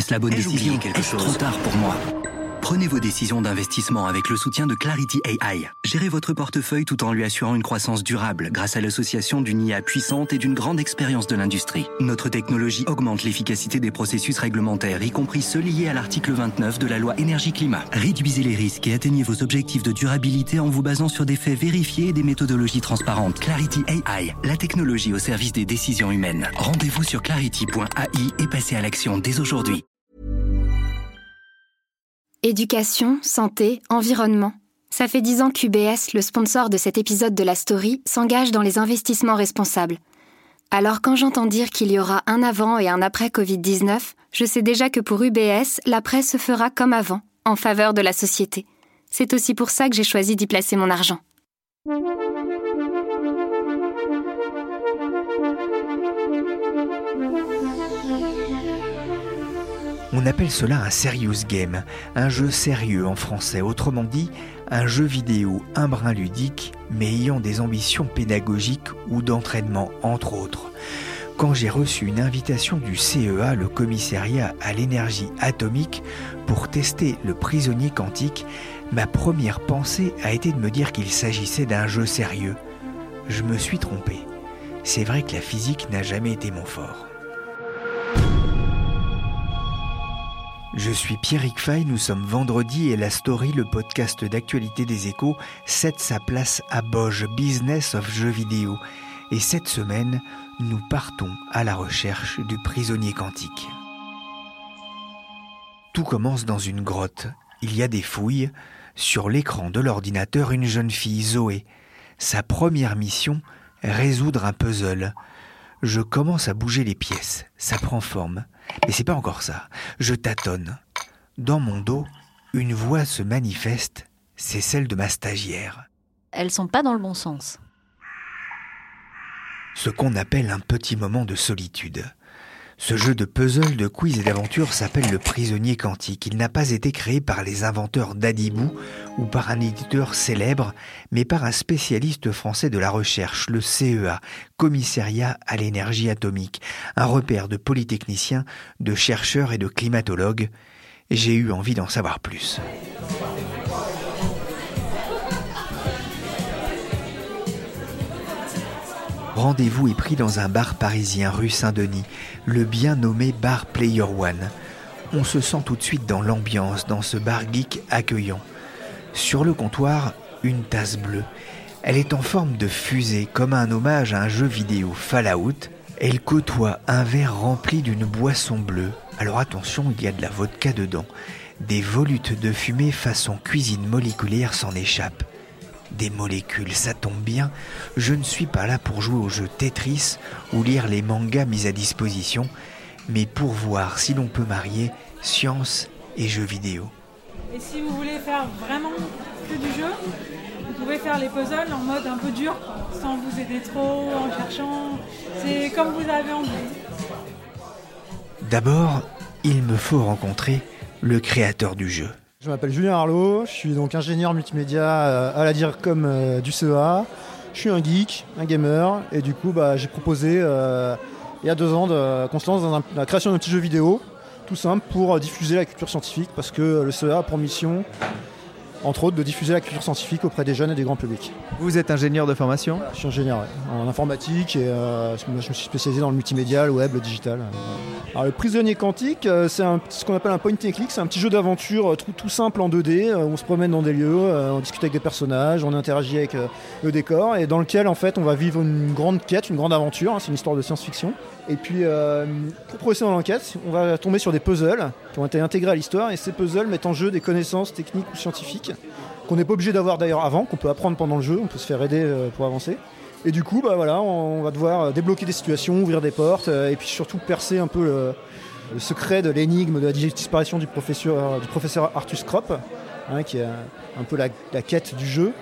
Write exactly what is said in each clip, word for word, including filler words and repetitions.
Est-ce la bonne Ai-je décision? oublié quelque Est-ce chose? trop tard pour moi? Prenez vos décisions d'investissement avec le soutien de Clarity A I. Gérez votre portefeuille tout en lui assurant une croissance durable grâce à l'association d'une I A puissante et d'une grande expérience de l'industrie. Notre technologie augmente l'efficacité des processus réglementaires, y compris ceux liés à l'article vingt-neuf de la loi énergie-climat. Réduisez les risques et atteignez vos objectifs de durabilité en vous basant sur des faits vérifiés et des méthodologies transparentes. Clarity A I, la technologie au service des décisions humaines. Rendez-vous sur clarity point A I et passez à l'action dès aujourd'hui. Éducation, santé, environnement. Ça fait dix ans qu'U B S, le sponsor de cet épisode de la story, s'engage dans les investissements responsables. Alors quand j'entends dire qu'il y aura un avant et un après covid dix-neuf, je sais déjà que pour U B S, l'après se fera comme avant, en faveur de la société. C'est aussi pour ça que j'ai choisi d'y placer mon argent. On appelle cela un serious game, un jeu sérieux en français, autrement dit, un jeu vidéo un brin ludique, mais ayant des ambitions pédagogiques ou d'entraînement, entre autres. Quand j'ai reçu une invitation du C E A, le commissariat à l'énergie atomique, pour tester le prisonnier quantique, ma première pensée a été de me dire qu'il s'agissait d'un jeu sérieux. Je me suis trompé. C'est vrai que la physique n'a jamais été mon fort. Je suis Pierrick Fay, nous sommes vendredi et la story, le podcast d'actualité des Échos, cède sa place à Boge, Business of Jeux vidéo. Et cette semaine, nous partons à la recherche du prisonnier quantique. Tout commence dans une grotte. Il y a des fouilles. Sur l'écran de l'ordinateur, une jeune fille, Zoé. Sa première mission, résoudre un puzzle. Je commence à bouger les pièces. Ça prend forme. Mais c'est pas encore ça. Je tâtonne. Dans mon dos, une voix se manifeste. C'est celle de ma stagiaire. Elles sont pas dans le bon sens. Ce qu'on appelle un petit moment de solitude. Ce jeu de puzzle, de quiz et d'aventure s'appelle le prisonnier quantique. Il n'a pas été créé par les inventeurs d'Adibou ou par un éditeur célèbre, mais par un spécialiste français de la recherche, le C E A, Commissariat à l'énergie atomique, un repère de polytechniciens, de chercheurs et de climatologues. J'ai eu envie d'en savoir plus. Rendez-vous est pris dans un bar parisien rue Saint-Denis, le bien nommé bar Player One. On se sent tout de suite dans l'ambiance, dans ce bar geek accueillant. Sur le comptoir, une tasse bleue. Elle est en forme de fusée, comme un hommage à un jeu vidéo Fallout. Elle côtoie un verre rempli d'une boisson bleue. Alors attention, il y a de la vodka dedans. Des volutes de fumée façon cuisine moléculaire s'en échappent. Des molécules, ça tombe bien, je ne suis pas là pour jouer au jeu Tetris ou lire les mangas mis à disposition, mais pour voir si l'on peut marier science et jeux vidéo. Et si vous voulez faire vraiment que du jeu, vous pouvez faire les puzzles en mode un peu dur, sans vous aider trop, en cherchant, c'est comme vous avez envie. D'abord, il me faut rencontrer le créateur du jeu. Je m'appelle Julien Arlot, je suis donc ingénieur multimédia à la DIRCOM du C E A. Je suis un geek, un gamer, et du coup bah, j'ai proposé euh, il y a deux ans de, qu'on se lance dans un, la création d'un petit jeu vidéo, tout simple pour diffuser la culture scientifique, parce que le C E A a pour mission, entre autres, de diffuser la culture scientifique auprès des jeunes et des grands publics. Vous êtes ingénieur de formation ? Je suis ingénieur ouais, en informatique et euh, je me suis spécialisé dans le multimédia, le web, le digital. Alors, le prisonnier quantique, c'est un, ce qu'on appelle un point and click, c'est un petit jeu d'aventure tout, tout simple en deux D. On se promène dans des lieux, on discute avec des personnages, on interagit avec le décor et dans lequel en fait on va vivre une grande quête, une grande aventure. C'est une histoire de science-fiction. Et puis euh, pour progresser dans l'enquête, on va tomber sur des puzzles qui ont été intégrés à l'histoire et ces puzzles mettent en jeu des connaissances techniques ou scientifiques qu'on n'est pas obligé d'avoir d'ailleurs avant, qu'on peut apprendre pendant le jeu, on peut se faire aider pour avancer. Et du coup, bah voilà, on va devoir débloquer des situations, ouvrir des portes, et puis surtout percer un peu le, le secret de l'énigme de la disparition du professeur, du professeur Arthur Scrope, hein, qui est un peu la, la quête du jeu.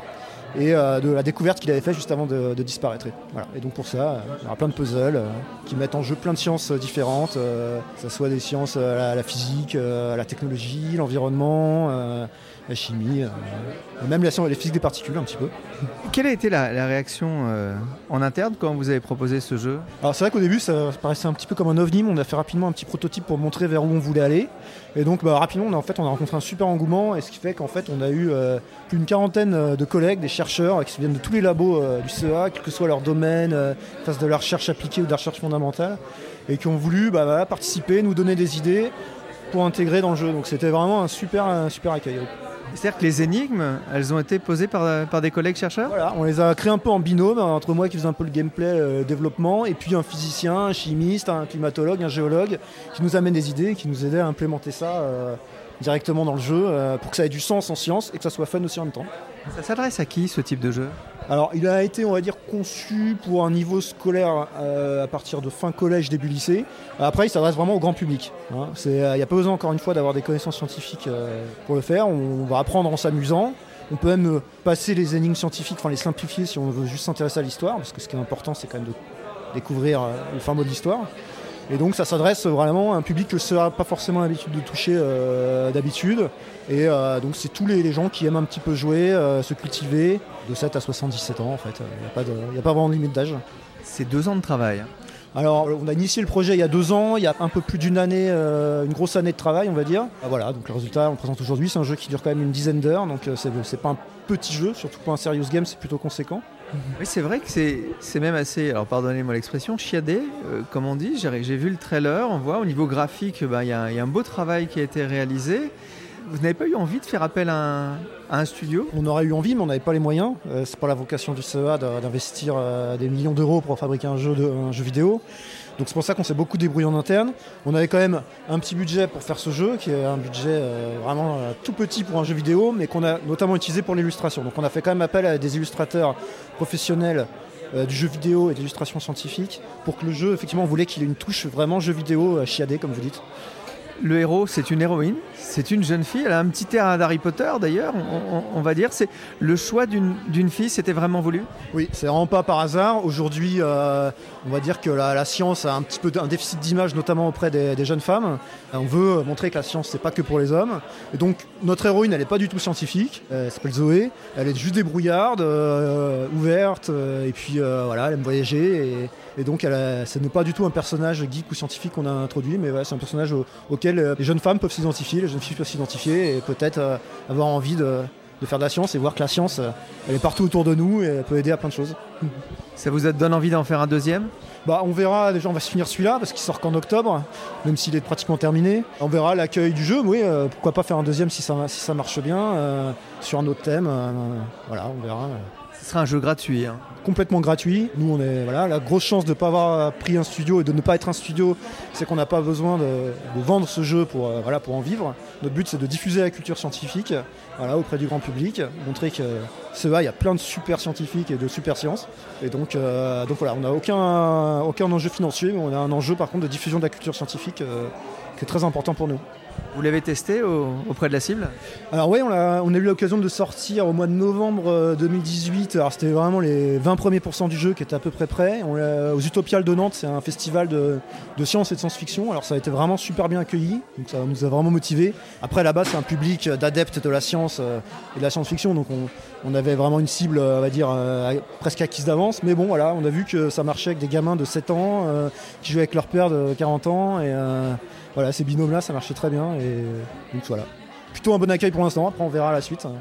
et euh, de la découverte qu'il avait faite juste avant de, de disparaître. Voilà. Et donc pour ça, euh, il y aura plein de puzzles euh, qui mettent en jeu plein de sciences différentes, euh, que ce soit des sciences à la, à la physique, euh, à la technologie, l'environnement, euh, la chimie, euh, même la science, les physiques des particules un petit peu. Quelle a été la, la réaction euh, en interne quand vous avez proposé ce jeu ? Alors c'est vrai qu'au début ça paraissait un petit peu comme un ovni, mais on a fait rapidement un petit prototype pour montrer vers où on voulait aller. Et donc bah, rapidement on a, en fait, on a rencontré un super engouement, et ce qui fait qu'en fait on a eu euh, plus d'une quarantaine de collègues, des chercheurs qui viennent de tous les labos euh, du C E A, quel que soit leur domaine, euh, fassent de la recherche appliquée ou de la recherche fondamentale, et qui ont voulu bah, voilà, participer, nous donner des idées pour intégrer dans le jeu. Donc c'était vraiment un super, un super accueil. C'est-à-dire que les énigmes, elles ont été posées par, par des collègues chercheurs ? Voilà, on les a créées un peu en binôme, entre moi qui faisais un peu le gameplay, le développement, et puis un physicien, un chimiste, un climatologue, un géologue, qui nous amène des idées, qui nous aidait à implémenter ça euh, directement dans le jeu, euh, pour que ça ait du sens en science et que ça soit fun aussi en même temps. Ça s'adresse à qui, ce type de jeu ? Alors, il a été, on va dire, conçu pour un niveau scolaire euh, à partir de fin collège, début lycée. Après, il s'adresse vraiment au grand public. Hein. Il n'y a pas besoin, encore une fois, d'avoir des connaissances scientifiques euh, pour le faire. On, on va apprendre en s'amusant. On peut même passer les énigmes scientifiques, enfin les simplifier si on veut juste s'intéresser à l'histoire, parce que ce qui est important, c'est quand même de découvrir euh, le fin mot de l'histoire. Et donc ça s'adresse vraiment à un public que ça n'a pas forcément l'habitude de toucher euh, d'habitude. Et euh, donc c'est tous les, les gens qui aiment un petit peu jouer, euh, se cultiver, de sept à soixante-dix-sept ans en fait. Il n'y a, a pas vraiment de limite d'âge. C'est deux ans de travail. Alors on a initié le projet il y a deux ans, il y a un peu plus d'une année, euh, une grosse année de travail on va dire. Ah, voilà, donc le résultat on le présente aujourd'hui, c'est un jeu qui dure quand même une dizaine d'heures, donc euh, c'est, c'est pas un petit jeu, surtout pour un serious game, c'est plutôt conséquent. Oui, c'est vrai que c'est, c'est même assez, alors pardonnez-moi l'expression, chiadé, euh, comme on dit. J'ai, j'ai vu le trailer, on voit au niveau graphique, bah, y a, y a un beau travail qui a été réalisé. Vous n'avez pas eu envie de faire appel à un, à un studio ? On aurait eu envie, mais on n'avait pas les moyens. Euh, c'est pas la vocation du C E A d'investir euh, des millions d'euros pour fabriquer un jeu, de, un jeu vidéo. Donc c'est pour ça qu'on s'est beaucoup débrouillé en interne. On avait quand même un petit budget pour faire ce jeu, qui est un budget euh, vraiment euh, tout petit pour un jeu vidéo, mais qu'on a notamment utilisé pour l'illustration. Donc on a fait quand même appel à des illustrateurs professionnels euh, du jeu vidéo et d'illustration scientifique, pour que le jeu, effectivement, on voulait qu'il ait une touche vraiment jeu vidéo euh, chiadé, comme vous dites. Le héros, c'est une héroïne, c'est une jeune fille, elle a un petit air d'Harry Potter d'ailleurs, on, on, on va dire. C'est le choix d'une, d'une fille, c'était vraiment voulu ? Oui, c'est vraiment pas par hasard. Aujourd'hui, euh, on va dire que la, la science a un petit peu un déficit d'image, notamment auprès des, des jeunes femmes. On veut montrer que la science, c'est pas que pour les hommes. Et donc, notre héroïne, elle est pas du tout scientifique. Elle s'appelle Zoé. Elle est juste débrouillarde, euh, ouverte, euh, et puis euh, voilà, elle aime voyager. Et, et donc, elle a, ce n'est pas du tout un personnage geek ou scientifique qu'on a introduit, mais ouais, c'est un personnage au, auquel les jeunes femmes peuvent s'identifier, les jeunes filles peuvent s'identifier, et peut-être euh, avoir envie de, de faire de la science et voir que la science, euh, elle est partout autour de nous et elle peut aider à plein de choses. Ça vous donne envie d'en faire un deuxième ? Bah, on verra, déjà on va se finir celui-là parce qu'il sort qu'en octobre, même s'il est pratiquement terminé. On verra l'accueil du jeu, oui, euh, pourquoi pas faire un deuxième si ça, si ça marche bien, euh, sur un autre thème, euh, voilà, on verra. Ce sera un jeu gratuit. Hein. Complètement gratuit. Nous, on est voilà, la grosse chance de ne pas avoir pris un studio et de ne pas être un studio, c'est qu'on n'a pas besoin de, de vendre ce jeu pour, euh, voilà, pour en vivre. Notre but, c'est de diffuser la culture scientifique, voilà, auprès du grand public, montrer que C E A, il y a plein de super scientifiques et de super sciences. Et donc, euh, donc voilà, on n'a aucun, aucun enjeu financier, mais on a un enjeu par contre de diffusion de la culture scientifique euh, qui est très important pour nous. Vous l'avez testé au, auprès de la cible ? Alors oui, on a, on a eu l'occasion de sortir au mois de novembre deux mille dix-huit. Alors c'était vraiment les vingt premiers pourcents du jeu qui étaient à peu près prêts. On l'a, aux Utopiales de Nantes, c'est un festival de, de science et de science-fiction. Alors ça a été vraiment super bien accueilli, donc ça nous a vraiment motivés. Après là-bas, c'est un public d'adeptes de la science et de la science-fiction, donc on, on avait vraiment une cible, on va dire, euh, presque acquise d'avance. Mais bon, voilà, on a vu que ça marchait avec des gamins de sept ans euh, qui jouaient avec leur père de quarante ans. Et euh, voilà, ces binômes-là, ça marchait très bien. Et donc voilà, plutôt un bon accueil pour l'instant. Après, on verra la suite.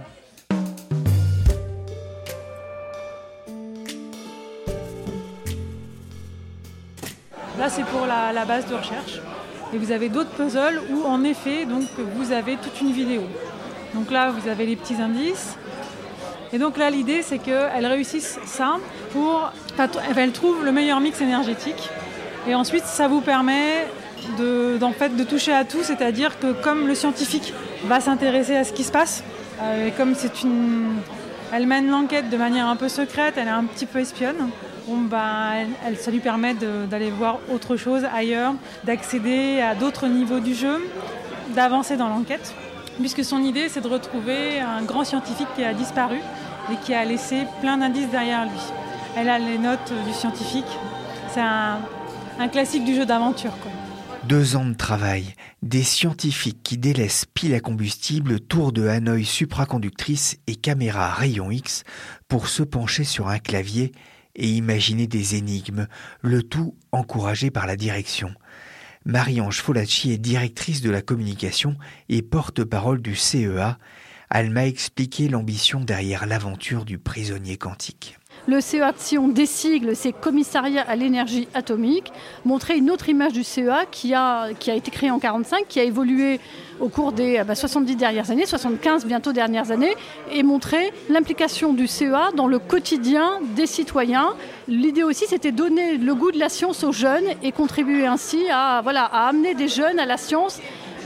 Là, c'est pour la, la base de recherche. Et vous avez d'autres puzzles où, en effet, donc, vous avez toute une vidéo. Donc là, vous avez les petits indices. Et donc là, l'idée, c'est qu'elles réussissent ça pour... Elles trouvent le meilleur mix énergétique. Et ensuite, ça vous permet de, d'en fait, de toucher à tout. C'est-à-dire que comme le scientifique va s'intéresser à ce qui se passe, euh, et comme c'est une... elle mène l'enquête de manière un peu secrète, elle est un petit peu espionne, bon, bah, elle, elle, ça lui permet de, d'aller voir autre chose ailleurs, d'accéder à d'autres niveaux du jeu, d'avancer dans l'enquête. Puisque son idée, c'est de retrouver un grand scientifique qui a disparu et qui a laissé plein d'indices derrière lui. Elle a les notes du scientifique. C'est un, un classique du jeu d'aventure, quoi. Deux ans de travail, des scientifiques qui délaissent piles à combustible, tour de Hanoï supraconductrice et caméra à rayon X pour se pencher sur un clavier et imaginer des énigmes, le tout encouragé par la direction. Marie-Ange Folacci est directrice de la communication et porte-parole du C E A. Elle m'a expliqué l'ambition derrière l'aventure du prisonnier quantique. Le C E A, si on désigle, c'est Commissariat à l'énergie atomique, montrer une autre image du C E A qui a, qui a été créé en quarante-cinq, qui a évolué au cours des bah, soixante-dix dernières années, soixante-quinze bientôt dernières années, et montrer l'implication du C E A dans le quotidien des citoyens. L'idée aussi, c'était donner le goût de la science aux jeunes et contribuer ainsi à, voilà, à amener des jeunes à la science,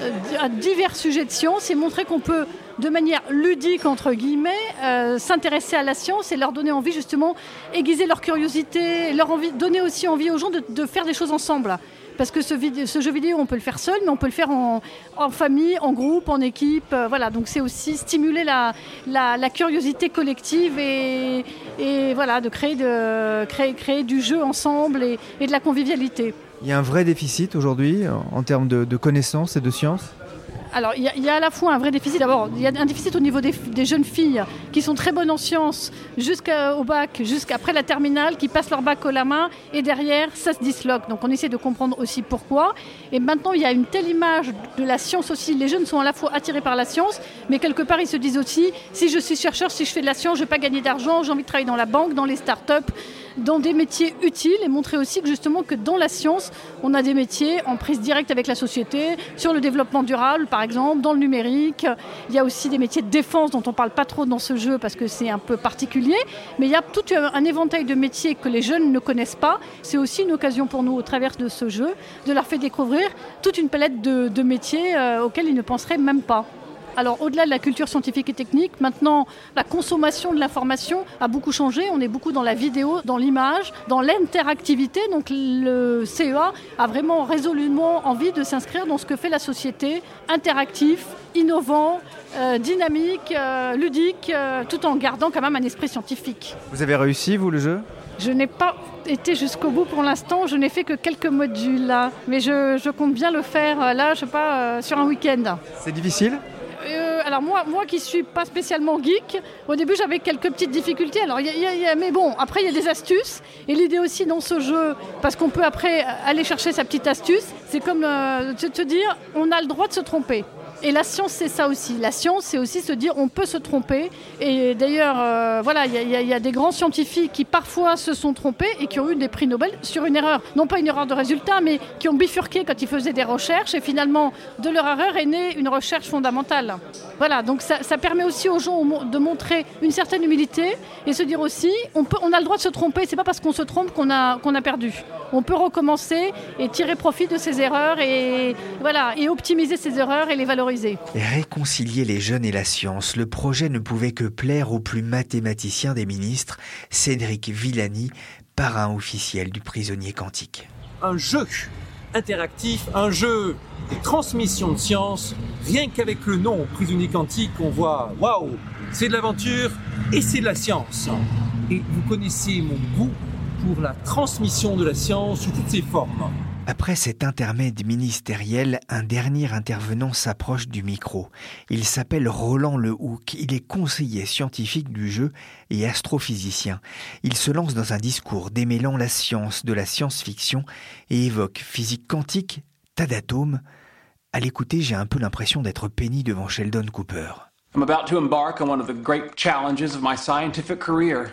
à divers sujets de science, et montrer qu'on peut, de manière ludique, entre guillemets, euh, s'intéresser à la science et leur donner envie, justement, aiguiser leur curiosité, leur envie, donner aussi envie aux gens de, de faire des choses ensemble. Parce que ce, vidéo, ce jeu vidéo, on peut le faire seul, mais on peut le faire en, en famille, en groupe, en équipe. Euh, voilà, donc c'est aussi stimuler la, la, la curiosité collective et, et voilà, de créer, de, créer, créer du jeu ensemble et, et de la convivialité. Il y a un vrai déficit aujourd'hui en termes de, de connaissances et de sciences ? Alors, il y, y a à la fois un vrai déficit. D'abord, il y a un déficit au niveau des, des jeunes filles qui sont très bonnes en sciences jusqu'au bac, jusqu'après la terminale, qui passent leur bac haut la main et derrière, ça se disloque. Donc, on essaie de comprendre aussi pourquoi. Et maintenant, il y a une telle image de la science aussi. Les jeunes sont à la fois attirés par la science, mais quelque part, ils se disent aussi, si je suis chercheur, si je fais de la science, je ne vais pas gagner d'argent, j'ai envie de travailler dans la banque, dans les start-up, dans des métiers utiles, et montrer aussi que justement que dans la science, on a des métiers en prise directe avec la société, sur le développement durable par exemple, dans le numérique. Il y a aussi des métiers de défense dont on ne parle pas trop dans ce jeu parce que c'est un peu particulier, mais il y a tout un éventail de métiers que les jeunes ne connaissent pas. C'est aussi une occasion pour nous, au travers de ce jeu, de leur faire découvrir toute une palette de, de métiers euh, auxquels ils ne penseraient même pas. Alors, au-delà de la culture scientifique et technique, maintenant, la consommation de l'information a beaucoup changé. On est beaucoup dans la vidéo, dans l'image, dans l'interactivité. Donc, le C E A a vraiment résolument envie de s'inscrire dans ce que fait la société, interactif, innovant, euh, dynamique, euh, ludique, euh, tout en gardant quand même un esprit scientifique. Vous avez réussi, vous, le jeu ? Je n'ai pas été jusqu'au bout pour l'instant. Je n'ai fait que quelques modules, là. Mais je, je compte bien le faire, là, je sais pas, euh, sur un week-end. C'est difficile ? Euh, alors moi, moi qui suis pas spécialement geek, au début j'avais quelques petites difficultés. Alors y a, y a, y a, mais bon, après il y a des astuces. Et l'idée aussi dans ce jeu, parce qu'on peut après aller chercher sa petite astuce, c'est comme euh, de te dire, on a le droit de se tromper. Et la science, c'est ça aussi. La science, c'est aussi se dire on peut se tromper. Et d'ailleurs, euh, voilà, il y, y, y a des grands scientifiques qui parfois se sont trompés et qui ont eu des prix Nobel sur une erreur. Non pas une erreur de résultat, mais qui ont bifurqué quand ils faisaient des recherches. Et finalement, de leur erreur est née une recherche fondamentale. Voilà, donc ça, ça permet aussi aux gens de montrer une certaine humilité et se dire aussi, on, peut, on a le droit de se tromper. C'est pas parce qu'on se trompe qu'on a, qu'on a perdu. On peut recommencer et tirer profit de ses erreurs et, voilà, et optimiser ses erreurs et les valoriser. Réconcilier les jeunes et la science, le projet ne pouvait que plaire au plus mathématicien des ministres, Cédric Villani, parrain officiel du prisonnier quantique. Un jeu interactif, un jeu de transmission de science, rien qu'avec le nom prisonnier quantique, on voit, waouh, c'est de l'aventure et c'est de la science. Et vous connaissez mon goût pour la transmission de la science sous toutes ses formes. Après cet intermède ministériel, un dernier intervenant s'approche du micro. Il s'appelle Roland Lehoucq, il est conseiller scientifique du jeu et astrophysicien. Il se lance dans un discours démêlant la science de la science-fiction et évoque physique quantique, tas d'atomes. À l'écouter, j'ai un peu l'impression d'être Penny devant Sheldon Cooper. I'm about to embark on one of the great challenges of my scientific career.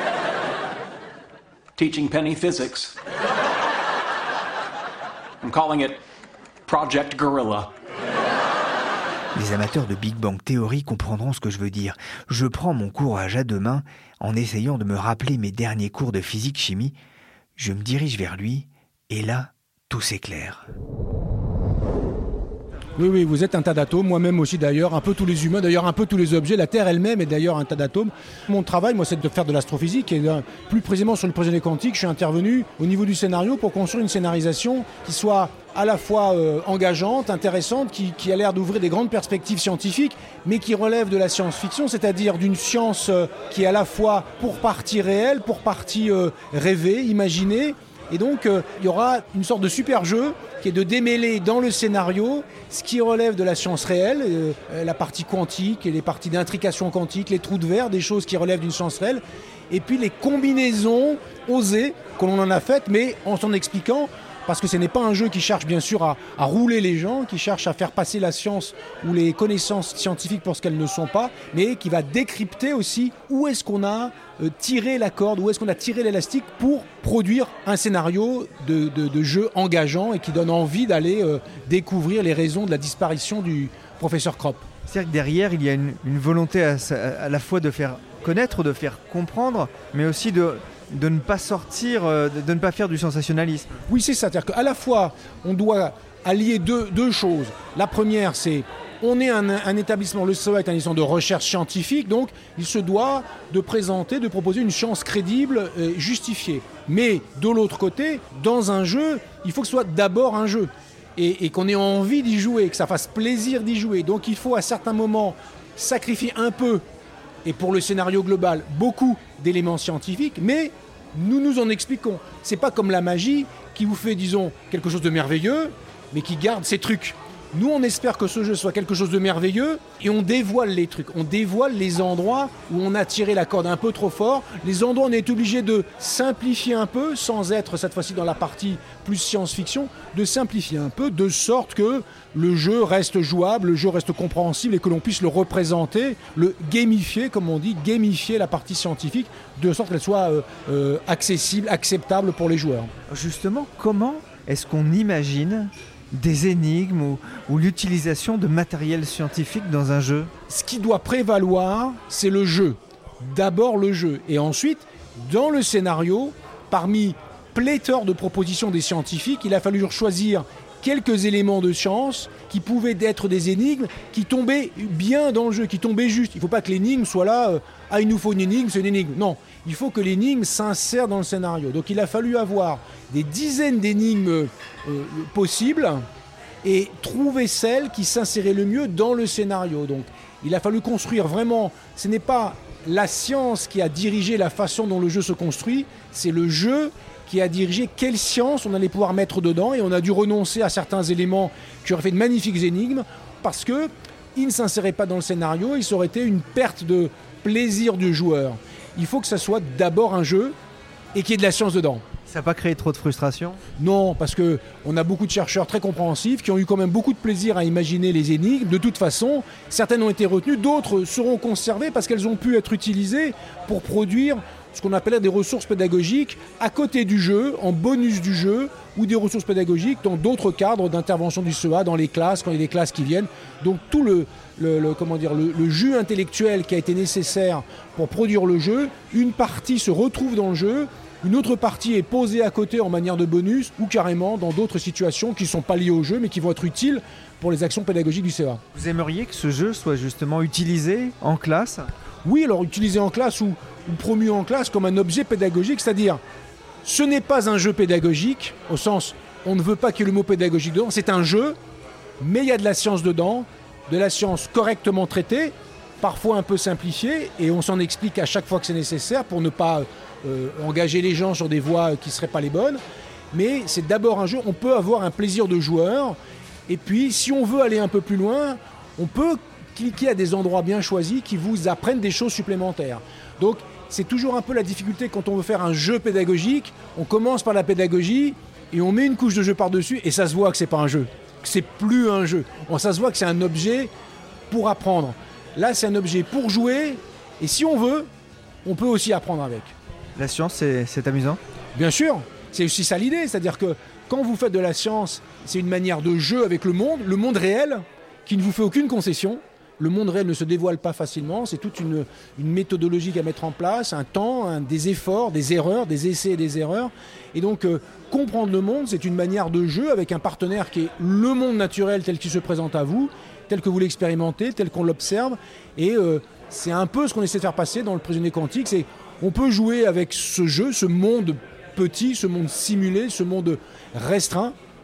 Teaching Penny physics. I'm calling it Project Gorilla. Les amateurs de Big Bang Theory comprendront ce que je veux dire. Je prends mon courage à deux mains en essayant de me rappeler mes derniers cours de physique-chimie. Je me dirige vers lui et là, tout s'éclaire. Oui, oui, vous êtes un tas d'atomes, moi-même aussi d'ailleurs, un peu tous les humains, d'ailleurs un peu tous les objets, la Terre elle-même est d'ailleurs un tas d'atomes. Mon travail, moi, c'est de faire de l'astrophysique et euh, plus précisément sur le prisonnier quantique, je suis intervenu au niveau du scénario pour construire une scénarisation qui soit à la fois euh, engageante, intéressante, qui, qui a l'air d'ouvrir des grandes perspectives scientifiques, mais qui relève de la science-fiction, c'est-à-dire d'une science euh, qui est à la fois pour partie réelle, pour partie euh, rêvée, imaginée. Et donc, euh, il y aura une sorte de super jeu qui est de démêler dans le scénario ce qui relève de la science réelle, euh, la partie quantique et les parties d'intrication quantique, les trous de verre, des choses qui relèvent d'une science réelle, et puis les combinaisons osées que l'on en a faites, mais en s'en expliquant, parce que ce n'est pas un jeu qui cherche bien sûr à, à rouler les gens, qui cherche à faire passer la science ou les connaissances scientifiques pour ce qu'elles ne sont pas, mais qui va décrypter aussi où est-ce qu'on a euh, tiré la corde, où est-ce qu'on a tiré l'élastique pour produire un scénario de, de, de jeu engageant et qui donne envie d'aller euh, découvrir les raisons de la disparition du professeur Kropp. C'est-à-dire que derrière, il y a une, une volonté à, à la fois de faire connaître, de faire comprendre, mais aussi de... de ne pas sortir, de ne pas faire du sensationnalisme. Oui, c'est ça. C'est-à-dire qu'à la fois, on doit allier deux, deux choses. La première, c'est on est un, un établissement, le C E A est un établissement de recherche scientifique, donc il se doit de présenter, de proposer une science crédible et justifiée. Mais de l'autre côté, dans un jeu, il faut que ce soit d'abord un jeu et, et qu'on ait envie d'y jouer, que ça fasse plaisir d'y jouer. Donc il faut à certains moments sacrifier un peu, et pour le scénario global, beaucoup d'éléments scientifiques, mais nous nous en expliquons. C'est pas comme la magie qui vous fait, disons, quelque chose de merveilleux, mais qui garde ses trucs. Nous, on espère que ce jeu soit quelque chose de merveilleux et on dévoile les trucs. On dévoile les endroits où on a tiré la corde un peu trop fort. Les endroits où on est obligé de simplifier un peu, sans être cette fois-ci dans la partie plus science-fiction, de simplifier un peu, de sorte que le jeu reste jouable, le jeu reste compréhensible et que l'on puisse le représenter, le gamifier, comme on dit, gamifier la partie scientifique, de sorte qu'elle soit euh, euh, accessible, acceptable pour les joueurs. Justement, comment est-ce qu'on imagine des énigmes ou, ou l'utilisation de matériel scientifique dans un jeu? Ce qui doit prévaloir, c'est le jeu. D'abord le jeu. Et ensuite, dans le scénario, parmi pléthore de propositions des scientifiques, il a fallu choisir quelques éléments de science qui pouvaient être des énigmes, qui tombaient bien dans le jeu, qui tombaient juste. Il ne faut pas que l'énigme soit là, euh, ah il nous faut une énigme, c'est une énigme. Non, il faut que l'énigme s'insère dans le scénario. Donc il a fallu avoir des dizaines d'énigmes euh, possibles et trouver celle qui s'insérait le mieux dans le scénario. Donc il a fallu construire vraiment, ce n'est pas la science qui a dirigé la façon dont le jeu se construit, c'est le jeu qui a dirigé quelle science on allait pouvoir mettre dedans, et on a dû renoncer à certains éléments qui auraient fait de magnifiques énigmes parce qu'ils ne s'inséraient pas dans le scénario, et ça aurait été une perte de plaisir du joueur. Il faut que ça soit d'abord un jeu et qu'il y ait de la science dedans. Ça n'a pas créé trop de frustration ? Non, parce qu'on a beaucoup de chercheurs très compréhensifs qui ont eu quand même beaucoup de plaisir à imaginer les énigmes. De toute façon, certaines ont été retenues, d'autres seront conservées parce qu'elles ont pu être utilisées pour produire ce qu'on appelait des ressources pédagogiques à côté du jeu, en bonus du jeu, ou des ressources pédagogiques dans d'autres cadres d'intervention du C E A, dans les classes, quand il y a des classes qui viennent. Donc tout le, le, le, comment dire, le, le jus intellectuel qui a été nécessaire pour produire le jeu, une partie se retrouve dans le jeu, une autre partie est posée à côté en manière de bonus, ou carrément dans d'autres situations qui ne sont pas liées au jeu, mais qui vont être utiles pour les actions pédagogiques du C E A. Vous aimeriez que ce jeu soit justement utilisé en classe ? Oui, alors utilisé en classe ou, ou promu en classe comme un objet pédagogique, c'est-à-dire ce n'est pas un jeu pédagogique, au sens on ne veut pas qu'il y ait le mot pédagogique dedans, c'est un jeu, mais il y a de la science dedans, de la science correctement traitée, parfois un peu simplifiée, et on s'en explique à chaque fois que c'est nécessaire pour ne pas euh, engager les gens sur des voies qui ne seraient pas les bonnes, mais c'est d'abord un jeu, on peut avoir un plaisir de joueur, et puis si on veut aller un peu plus loin, on peut cliquer à des endroits bien choisis qui vous apprennent des choses supplémentaires. Donc c'est toujours un peu la difficulté quand on veut faire un jeu pédagogique, on commence par la pédagogie et on met une couche de jeu par-dessus et ça se voit que c'est pas un jeu, que c'est plus un jeu. Bon, ça se voit que c'est un objet pour apprendre. Là c'est un objet pour jouer et si on veut, on peut aussi apprendre avec. La science c'est, c'est amusant ? Bien sûr, c'est aussi ça l'idée, c'est-à-dire que quand vous faites de la science, c'est une manière de jeu avec le monde, le monde réel qui ne vous fait aucune concession. Le monde réel ne se dévoile pas facilement, c'est toute une, une méthodologie à mettre en place, un temps, un, des efforts, des erreurs, des essais et des erreurs. Et donc, euh, comprendre le monde, c'est une manière de jeu avec un partenaire qui est le monde naturel tel qu'il se présente à vous, tel que vous l'expérimentez, tel qu'on l'observe. Et euh, c'est un peu ce qu'on essaie de faire passer dans le prisonnier quantique, c'est on peut jouer avec ce jeu, ce monde petit, ce monde simulé, ce monde restreint,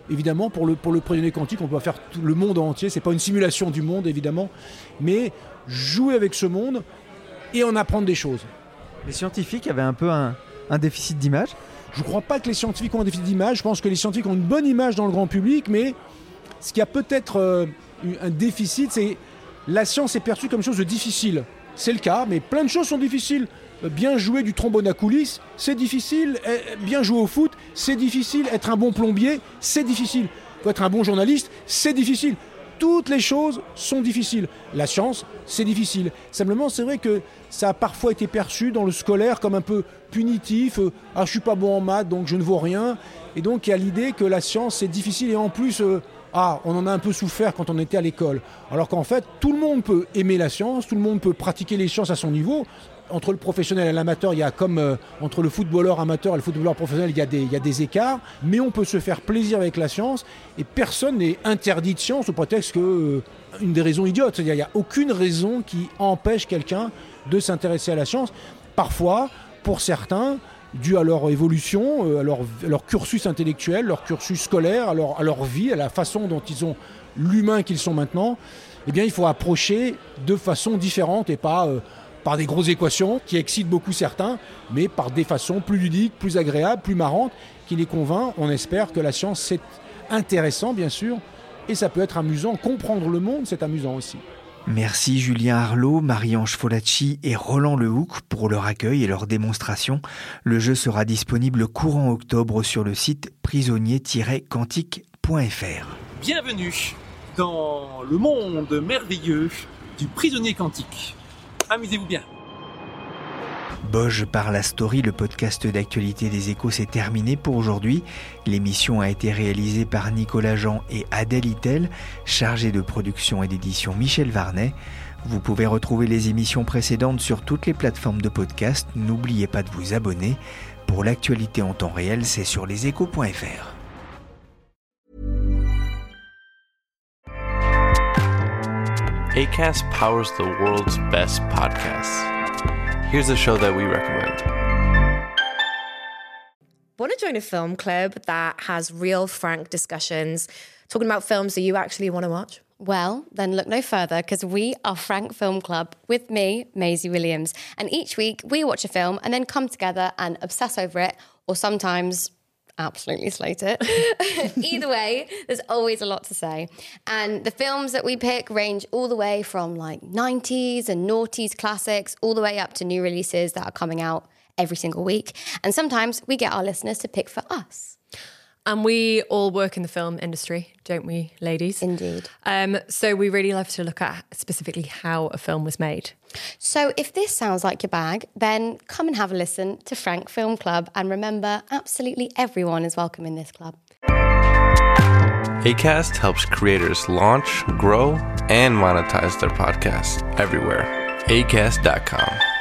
évidemment, pour le, pour le prisonnier quantique, on peut faire tout le monde entier. C'est pas une simulation du monde, évidemment, mais jouer avec ce monde et en apprendre des choses. Les scientifiques avaient un peu un, un déficit d'image. Je ne crois pas que les scientifiques ont un déficit d'image. Je pense que les scientifiques ont une bonne image dans le grand public, mais ce qui a peut-être euh, un déficit, c'est la science est perçue comme chose de difficile. C'est le cas, mais plein de choses sont difficiles. Bien jouer du trombone à coulisses, c'est difficile. Bien jouer au foot, c'est difficile. Être un bon plombier, c'est difficile. Être un bon journaliste, c'est difficile. Toutes les choses sont difficiles. La science, c'est difficile. Simplement, c'est vrai que ça a parfois été perçu dans le scolaire comme un peu punitif. Euh, ah, je suis pas bon en maths, donc je ne vaux rien. Et donc, il y a l'idée que la science, c'est difficile. Et en plus, euh, ah, on en a un peu souffert quand on était à l'école. Alors qu'en fait, tout le monde peut aimer la science, tout le monde peut pratiquer les sciences à son niveau. Entre le professionnel et l'amateur, il y a comme euh, entre le footballeur amateur et le footballeur professionnel, il y a des, il y a des écarts. Mais on peut se faire plaisir avec la science et personne n'est interdit de science au prétexte que euh, une des raisons idiotes. C'est-à-dire qu'il n'y a aucune raison qui empêche quelqu'un de s'intéresser à la science. Parfois, pour certains, dû à leur évolution, euh, à, leur, à leur cursus intellectuel, leur cursus scolaire, à leur, à leur vie, à la façon dont ils ont l'humain qu'ils sont maintenant, eh bien, il faut approcher de façon différente et pas euh, par des grosses équations qui excitent beaucoup certains, mais par des façons plus ludiques, plus agréables, plus marrantes, qui les convainquent. On espère que la science, c'est intéressant, bien sûr, et ça peut être amusant. Comprendre le monde, c'est amusant aussi. Merci Julien Arlot, Marie-Ange Folacci et Roland Lehoucq pour leur accueil et leur démonstration. Le jeu sera disponible courant octobre sur le site prisonnier tiret quantique point f r. Bienvenue dans le monde merveilleux du prisonnier quantique. Amusez-vous bien. Boj par la story, le podcast d'actualité des Échos, c'est terminé pour aujourd'hui. L'émission a été réalisée par Nicolas Jean et Adèle Itel, chargée de production et d'édition Michel Varnet. Vous pouvez retrouver les émissions précédentes sur toutes les plateformes de podcast. N'oubliez pas de vous abonner. Pour l'actualité en temps réel, c'est sur leséchos point f r. Acast powers the world's best podcasts. Here's a show that we recommend. Want to join a film club that has real, frank discussions, talking about films that you actually want to watch? Well, then look no further, because we are Frank Film Club with me, Maisie Williams. And each week we watch a film and then come together and obsess over it, or sometimes absolutely slate it. Either way, there's always a lot to say. And the films that we pick range all the way from like nineties and noughties classics, all the way up to new releases that are coming out every single week. And sometimes we get our listeners to pick for us. And we all work in the film industry, don't we, ladies? Indeed. Um, so we really love to look at specifically how a film was made. So if this sounds like your bag, then come and have a listen to Frank Film Club. And remember, absolutely everyone is welcome in this club. Acast helps creators launch, grow, and monetize their podcasts everywhere. acast dot com.